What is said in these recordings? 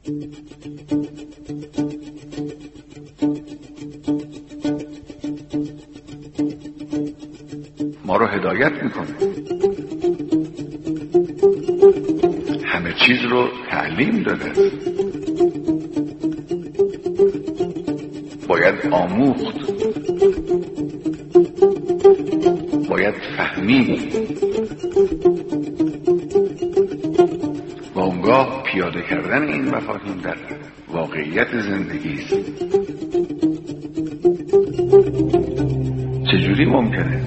ما رو هدایت میکنه، همه چیز رو تعلیم داده، باید آموخت، باید فهمید و اونگاه پیاده کردن این مفاهیم در واقعیت زندگی است. چجوری ممکنه؟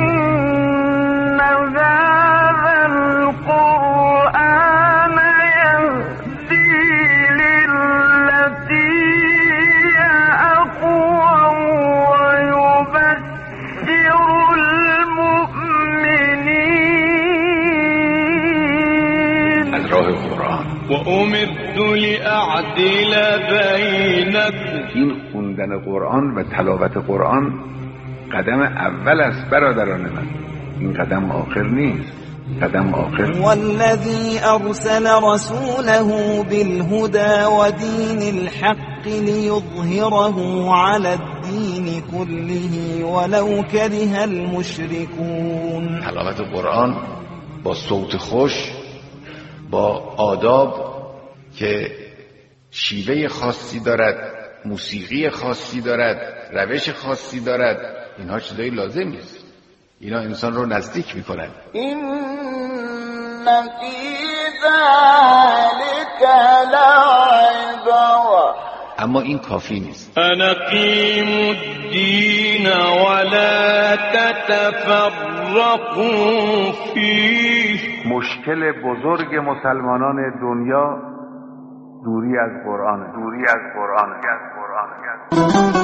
و امرت لأعدل بینکم. این خوندن قرآن و تلاوت قرآن قدم اول است برادران من، این قدم آخر نیست، قدم آخر. والذی ارسل رسوله بالهدى و دین الحق لیظهره علی الدین كله ولو كره المشركون. تلاوت قرآن با صوت خوش، با آداب که شیوه خاصی دارد، موسیقی خاصی دارد، روش خاصی دارد، اینها چیزایی لازم نیست، اینا انسان رو نزدیک میکنن. این فی ذلک لعبرة. اما این کافی نیست. انقیموا الدین ولا تتفرقوا فیه. مشکل بزرگ مسلمانان دنیا دوری از قرآن، دوری از قرآن.